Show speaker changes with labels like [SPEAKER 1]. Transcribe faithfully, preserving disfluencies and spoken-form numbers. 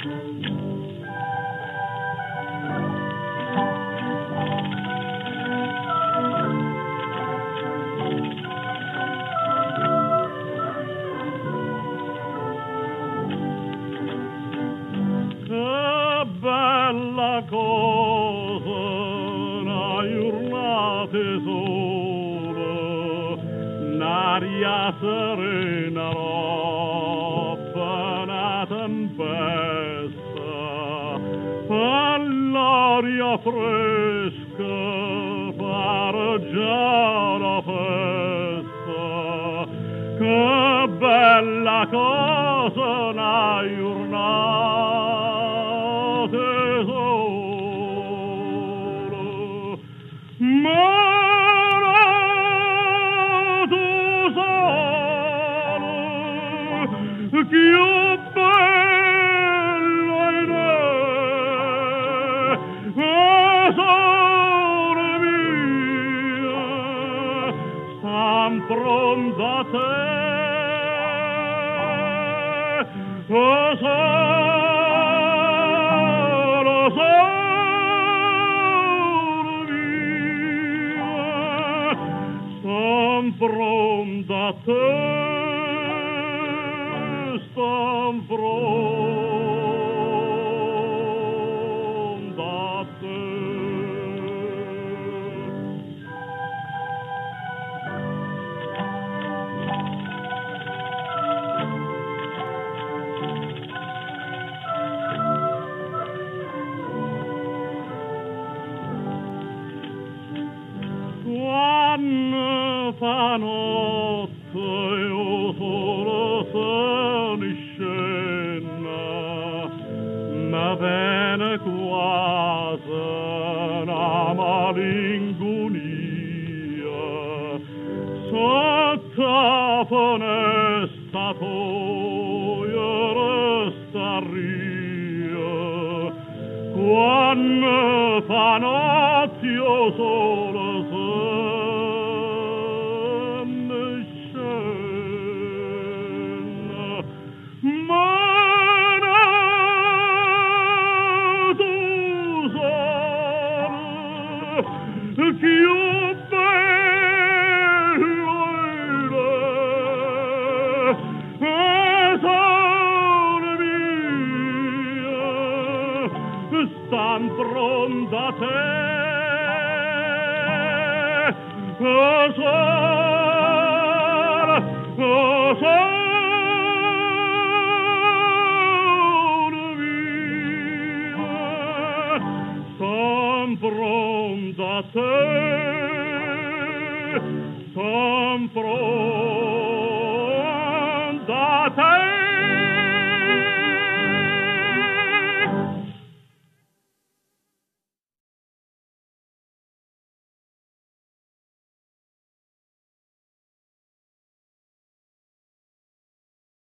[SPEAKER 1] Bella cosa, n'hai urlate solo, n'aria serena roba, una tempesta, all'aria fresca, pare già la festa, che bella cosa, n'hai urlate solo, ma tu solo, più bello in me, sole mia, stan pronta a te, oh solo, sole mia, stan pronta a te, stan pronta a te. Quando fa notte io solo sono in scena, ma viene quasi una malinconia, sotto la finestra tua resta ria, quando fa notte io solo più bello è sole mia, stan pronta a te, oh sole, oh sole mia, stan pronta a te, son pronta a te.